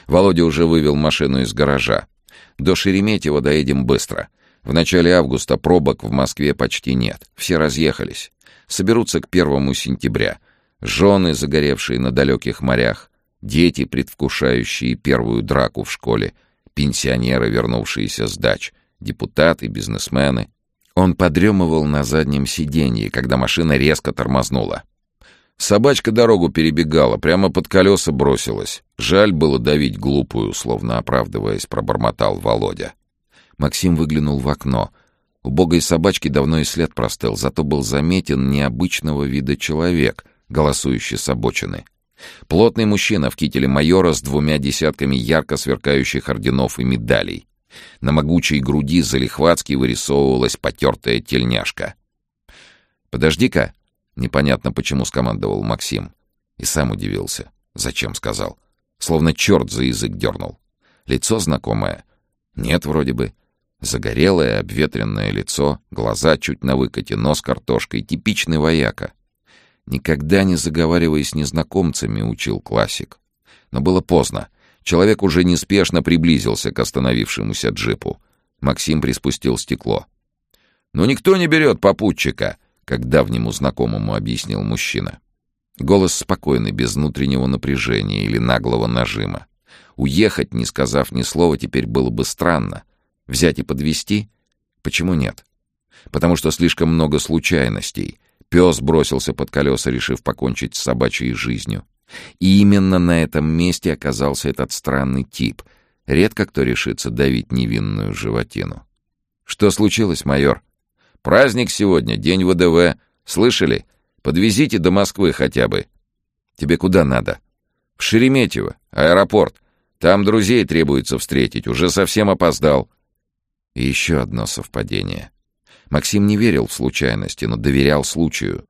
Володя уже вывел машину из гаража. До Шереметьево доедем быстро. В начале августа пробок в Москве почти нет. Все разъехались. Соберутся к 1 сентября. Жены, загоревшие на далеких морях. Дети, предвкушающие первую драку в школе. Пенсионеры, вернувшиеся с дач. Депутаты, бизнесмены. Он подремывал на заднем сиденье, когда машина резко тормознула. Собачка дорогу перебегала, прямо под колеса бросилась. Жаль было давить глупую, словно оправдываясь, пробормотал Володя. Максим выглянул в окно. Убогой собачки давно и след простыл, зато был заметен необычного вида человек, голосующий с обочины. Плотный мужчина в кителе майора с 2 десятками ярко сверкающих орденов и медалей. На могучей груди залихватски вырисовывалась потертая тельняшка. «Подожди-ка!» — непонятно почему скомандовал Максим. И сам удивился. Зачем сказал? Словно черт за язык дернул. Лицо знакомое? Нет, вроде бы. Загорелое, обветренное лицо, глаза чуть на выкате, нос картошкой, типичный вояка. «Никогда не заговаривай с незнакомцами», — учил классик. Но было поздно. Человек уже неспешно приблизился к остановившемуся джипу. Максим приспустил стекло. «Ну никто не берет попутчика», — как давнему знакомому объяснил мужчина. Голос спокойный, без внутреннего напряжения или наглого нажима. Уехать, не сказав ни слова, теперь было бы странно. Взять и подвезти? Почему нет? Потому что слишком много случайностей. Пес бросился под колеса, решив покончить с собачьей жизнью. И именно на этом месте оказался этот странный тип. Редко кто решится давить невинную животину. «Что случилось, майор?» «Праздник сегодня, день ВДВ. Слышали? Подвезите до Москвы хотя бы». «Тебе куда надо?» «В Шереметьево, аэропорт. Там друзей требуется встретить. Уже совсем опоздал». И еще одно совпадение. Максим не верил в случайности, но доверял случаю.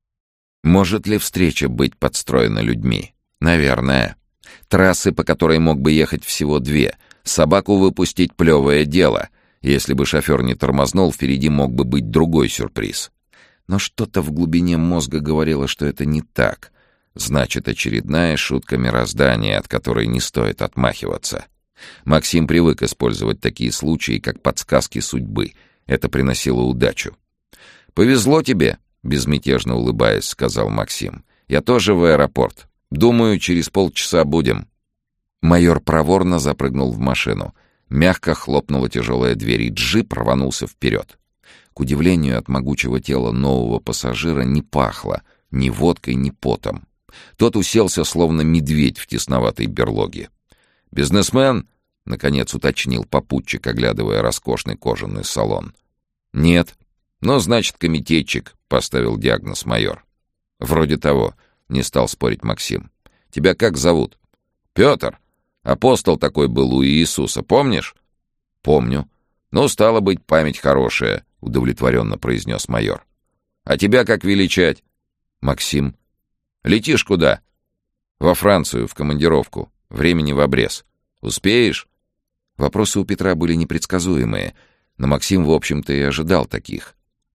Может ли встреча быть подстроена людьми? Наверное. Трассы, по которой мог бы ехать всего 2. Собаку выпустить — плевое дело. Если бы шофер не тормознул, впереди мог бы быть другой сюрприз. Но что-то в глубине мозга говорило, что это не так. Значит, очередная шутка мироздания, от которой не стоит отмахиваться. Максим привык использовать такие случаи, как подсказки судьбы. Это приносило удачу. «Повезло тебе», — безмятежно улыбаясь, сказал Максим. «Я тоже в аэропорт. Думаю, через полчаса будем». Майор проворно запрыгнул в машину. Мягко хлопнула тяжелая дверь, и джип рванулся вперед. К удивлению, от могучего тела нового пассажира не пахло ни водкой, ни потом. Тот уселся, словно медведь в тесноватой берлоге. «Бизнесмен?» — наконец уточнил попутчик, оглядывая роскошный кожаный салон. «Нет». «Ну, значит, комитетчик», — поставил диагноз майор. «Вроде того», — не стал спорить Максим. «Тебя как зовут?» «Петр. Апостол такой был у Иисуса, помнишь?» «Помню». «Ну, стало быть, память хорошая», — удовлетворенно произнес майор. «А тебя как величать?» «Максим». «Летишь куда?» «Во Францию, в командировку. Времени в обрез. Успеешь?» Вопросы у Петра были непредсказуемые, но Максим, в общем-то, и ожидал таких.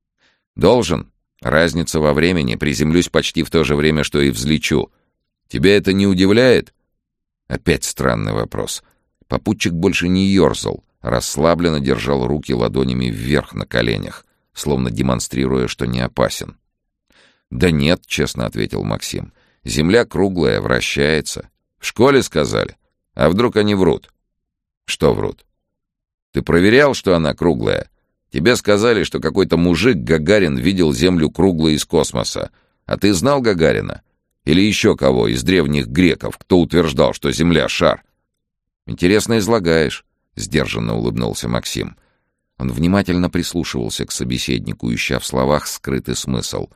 «Должен. Разница во времени. Приземлюсь почти в то же время, что и взлечу. Тебя это не удивляет?» Опять странный вопрос. Попутчик больше не ерзал, расслабленно держал руки ладонями вверх на коленях, словно демонстрируя, что не опасен. «Да нет», — честно ответил Максим. «Земля круглая, вращается. В школе сказали. А вдруг они врут?» «Что врут?» «Ты проверял, что она круглая? Тебе сказали, что какой-то мужик Гагарин видел Землю круглой из космоса. А ты знал Гагарина? Или еще кого из древних греков, кто утверждал, что Земля — шар?» «Интересно излагаешь», — сдержанно улыбнулся Максим. Он внимательно прислушивался к собеседнику, ища в словах скрытый смысл.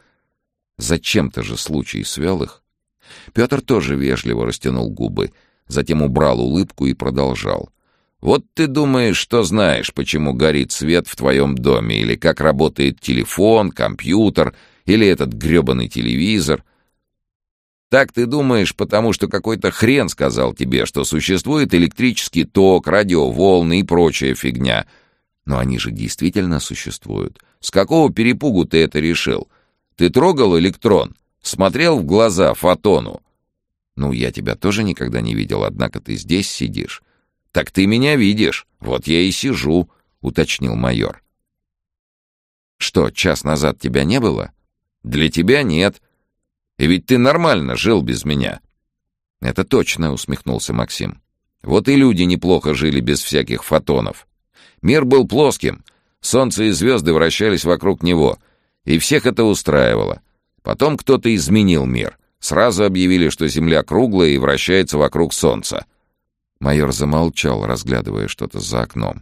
Зачем-то же случай свел их. Петр тоже вежливо растянул губы, затем убрал улыбку и продолжал. «Вот ты думаешь, что знаешь, почему горит свет в твоем доме, или как работает телефон, компьютер, или этот гребаный телевизор. Так ты думаешь, потому что какой-то хрен сказал тебе, что существует электрический ток, радиоволны и прочая фигня. Но они же действительно существуют. С какого перепугу ты это решил? Ты трогал электрон? Смотрел в глаза фотону?» «Ну, я тебя тоже никогда не видел, однако ты здесь сидишь». «Так ты меня видишь, вот я и сижу», — уточнил майор. «Что, час назад тебя не было?» «Для тебя нет. И ведь ты нормально жил без меня». «Это точно», — усмехнулся Максим. «Вот и люди неплохо жили без всяких фотонов. Мир был плоским, солнце и звезды вращались вокруг него, и всех это устраивало. Потом кто-то изменил мир. Сразу объявили, что Земля круглая и вращается вокруг солнца». Майор замолчал, разглядывая что-то за окном.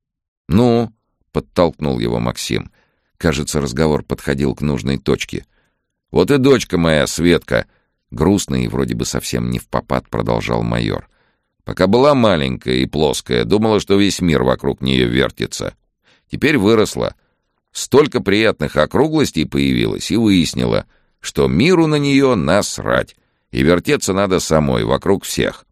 «Ну?» — подтолкнул его Максим. Кажется, разговор подходил к нужной точке. «Вот и дочка моя, Светка!» Грустно и вроде бы совсем не впопад продолжал майор. «Пока была маленькая и плоская, думала, что весь мир вокруг нее вертится. Теперь выросла. Столько приятных округлостей появилось, и выяснила, что миру на нее насрать, и вертеться надо самой, вокруг всех».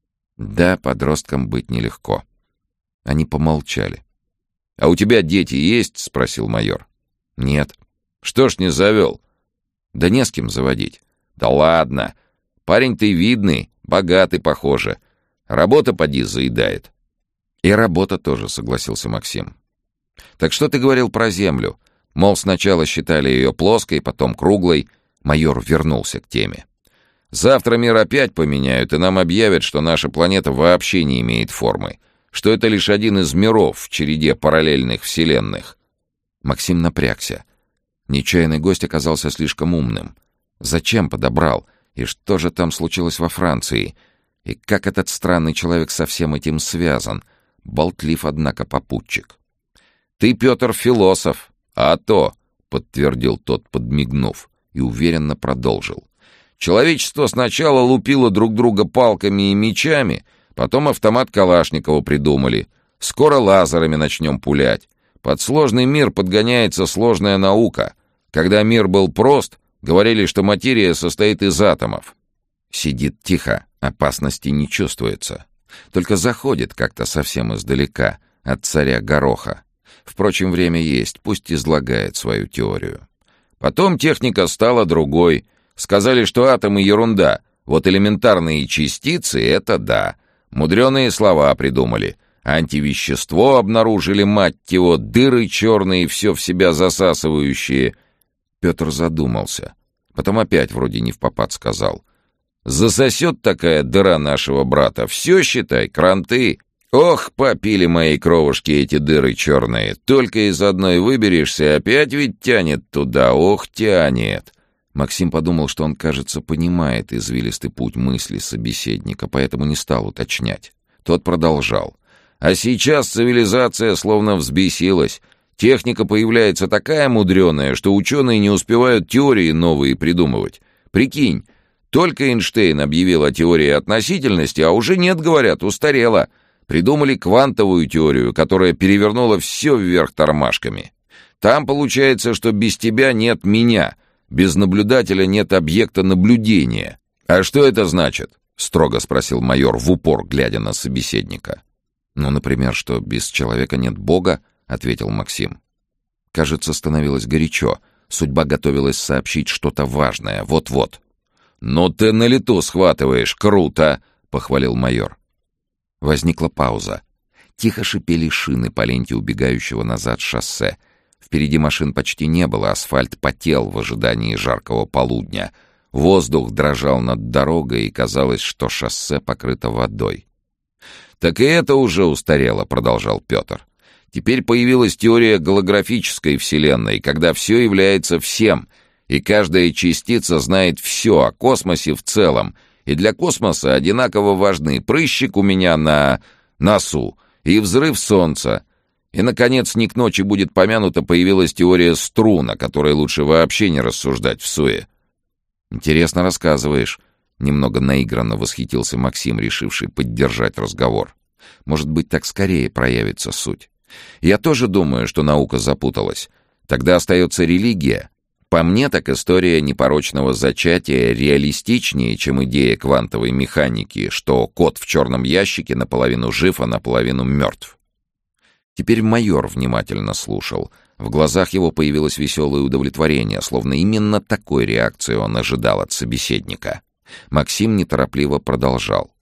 Да, подросткам быть нелегко. Они помолчали. «А у тебя дети есть?» — спросил майор. «Нет». «Что ж не завел?» «Да не с кем заводить». «Да ладно. Парень ты видный, богатый, похоже. Работа поди заедает». «И работа тоже», — согласился Максим. «Так что ты говорил про Землю? Мол, сначала считали ее плоской, потом круглой». Майор вернулся к теме. «Завтра мир опять поменяют, и нам объявят, что наша планета вообще не имеет формы, что это лишь один из миров в череде параллельных вселенных». Максим напрягся. Нечаянный гость оказался слишком умным. Зачем подобрал? И что же там случилось во Франции? И как этот странный человек со всем этим связан? Болтлив, однако, попутчик. «Ты, Петр, философ, а то», — подтвердил тот, подмигнув, и уверенно продолжил. «Человечество сначала лупило друг друга палками и мечами, потом автомат Калашникова придумали. Скоро лазерами начнем пулять. Под сложный мир подгоняется сложная наука. Когда мир был прост, говорили, что материя состоит из атомов». Сидит тихо, опасности не чувствуется. Только заходит как-то совсем издалека, от царя Гороха. Впрочем, время есть, пусть излагает свою теорию. Потом техника стала другой. Сказали, что атомы — ерунда, вот элементарные частицы — это да. Мудреные слова придумали. Антивещество обнаружили, мать его, дыры черные, все в себя засасывающие. Петр задумался. Потом опять вроде не впопад сказал. «Засосет такая дыра нашего брата, все, считай, кранты. Ох, попили мои кровушки эти дыры черные. Только из одной выберешься, опять ведь тянет туда, ох, тянет». Максим подумал, что он, кажется, понимает извилистый путь мысли собеседника, поэтому не стал уточнять. Тот продолжал. «А сейчас цивилизация словно взбесилась. Техника появляется такая мудреная, что ученые не успевают теории новые придумывать. Прикинь, только Эйнштейн объявил о теории относительности, а уже нет, говорят, устарела. Придумали квантовую теорию, которая перевернула все вверх тормашками. Там получается, что без тебя нет меня». Без наблюдателя нет объекта наблюдения. «А что это значит?» — строго спросил майор, в упор глядя на собеседника. «Ну, например, что без человека нет Бога», — ответил Максим. Кажется, становилось горячо. Судьба готовилась сообщить что-то важное. Вот-вот. «Ну ты на лету схватываешь, круто!» — похвалил майор. Возникла пауза. Тихо шипели шины по ленте убегающего назад шоссе. Впереди машин почти не было, асфальт потел в ожидании жаркого полудня. Воздух дрожал над дорогой, и казалось, что шоссе покрыто водой. «Так и это уже устарело», — продолжал Петр. «Теперь появилась теория голографической вселенной, когда все является всем, и каждая частица знает все о космосе в целом, и для космоса одинаково важны прыщик у меня на носу и взрыв Солнца. И, наконец, не к ночи будет помянута появилась теория струн, о которой лучше вообще не рассуждать всуе». «Интересно рассказываешь», — немного наигранно восхитился Максим, решивший поддержать разговор. «Может быть, так скорее проявится суть. Я тоже думаю, что наука запуталась. Тогда остается религия. По мне, так история непорочного зачатия реалистичнее, чем идея квантовой механики, что кот в черном ящике наполовину жив, а наполовину мертв». Теперь майор внимательно слушал. В глазах его появилось веселое удовлетворение, словно именно такой реакции он ожидал от собеседника. Максим неторопливо продолжал.